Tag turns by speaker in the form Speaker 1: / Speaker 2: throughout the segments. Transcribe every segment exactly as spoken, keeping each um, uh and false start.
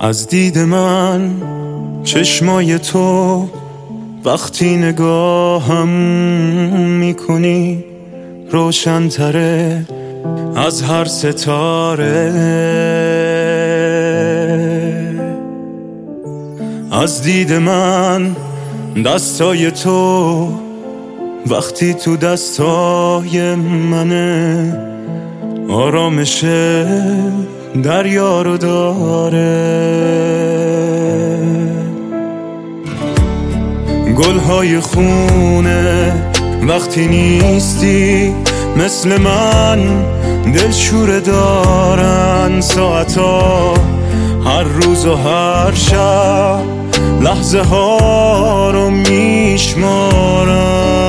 Speaker 1: از دید من چشمای تو وقتی نگاهم میکنی روشن‌تره از هر ستاره. از دید من دستای تو وقتی تو دستای منه آرامش دریا رو داره. گلهای خونه وقتی نیستی مثل من دلشوره دارن ساعتا هر روز و هر شب لحظه ها رو میشمارن.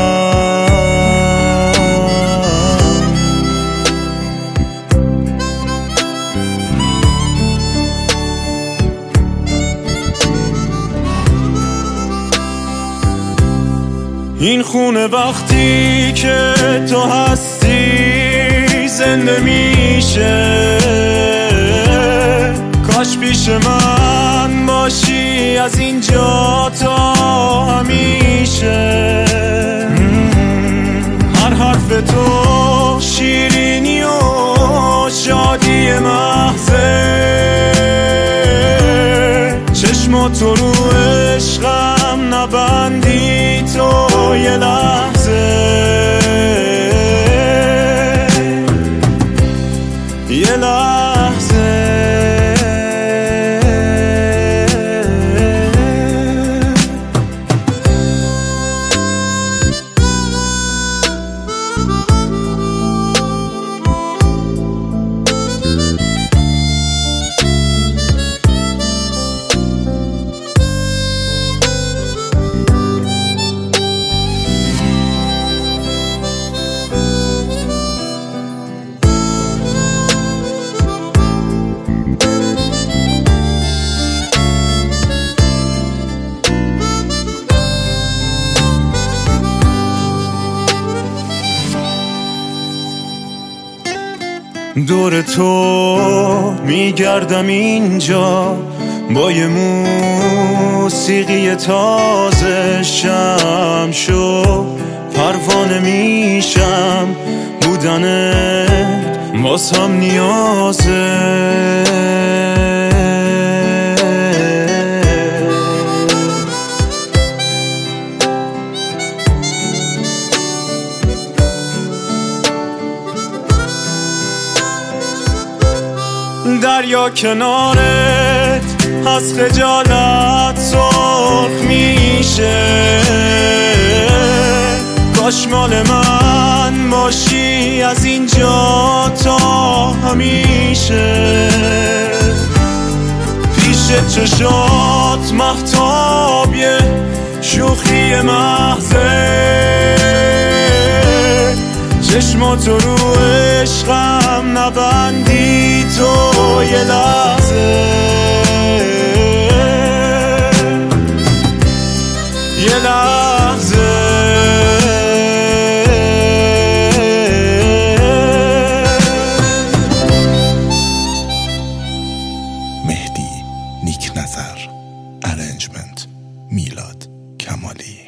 Speaker 1: این خونه وقتی که تو هستی زنده میشه. کاش پیش من باشی از اینجا تا همیشه. هر حرف تو شیرینی و شادی محضه. چشماتو رو عشقم نبندی تو یه لحظه یه لحظه. دور تو میگردم اینجا با یه موسیقی تازه. شم شو پروانه میشم بودنت واسم نیازه. دریا کنارت از خجالت سرخ میشه. کاش مال من باشی از اینجا تا همیشه. پیش چشات مهتابیه شوخی محضه. چشماتو رو عشقم نبندی تو یه لحظه یه لحظه.
Speaker 2: مهدی نیک نظر، ارنجمنت میلاد کمالی.